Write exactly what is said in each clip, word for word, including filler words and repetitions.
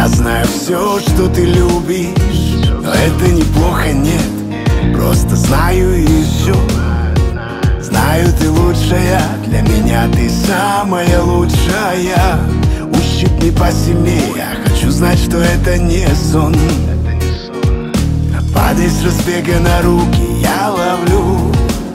знаю все, что ты любишь, но это неплохо, нет. Просто знаю и все. Знаю, ты лучшая, для меня ты самая лучшая. Ущипни посильнее, хочу знать, что это не сон. Падай с разбега на руки, я ловлю.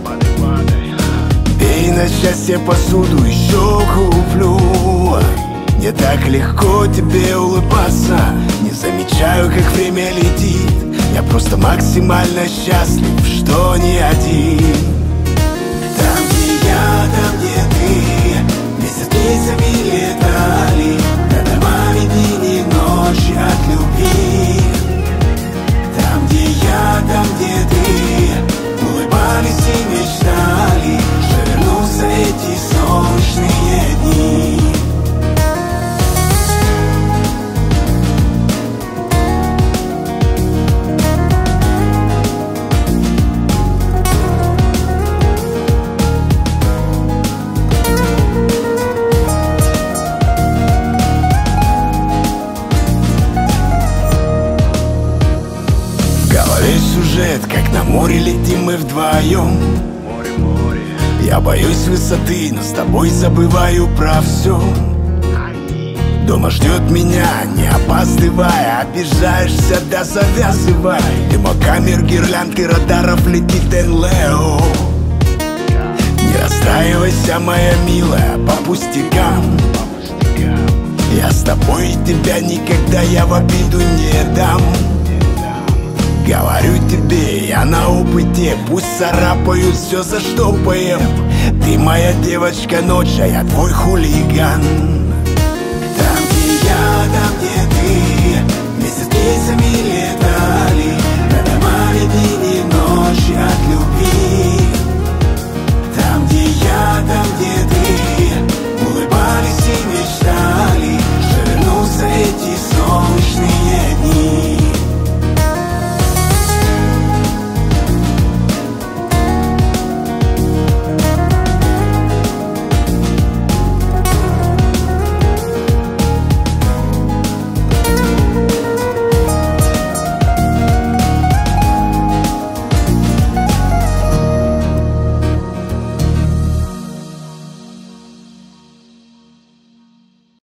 Бей на счастье посуду, еще куплю. Не так легко тебе улыбаться, не замечаю, как время летит. Я просто максимально счастлив, что не один. Там, где я, там, где ты, месяцами летали, над домами дни и ночи от любви. Там, где я, там, где ты, улыбались и мечтали, что вернутся эти солнечные дни. Сюжет, как на море летим мы вдвоем. Море, море. Я боюсь высоты, но с тобой забываю про все. Дома ждет меня, не опаздывая. Обижаешься, да завязывай. Дымокамер, гирляндкой радаров летит эн-лео. Не расстраивайся, моя милая, по пустякам. Я с тобой, тебя никогда я в обиду не дам. Говорю тебе, я на опыте, пусть царапают все, за что поем. Ты моя девочка ночь, а я твой хулиган. Там, где я, там, где ты, месяцами летали, над домами дни и ночи от любви.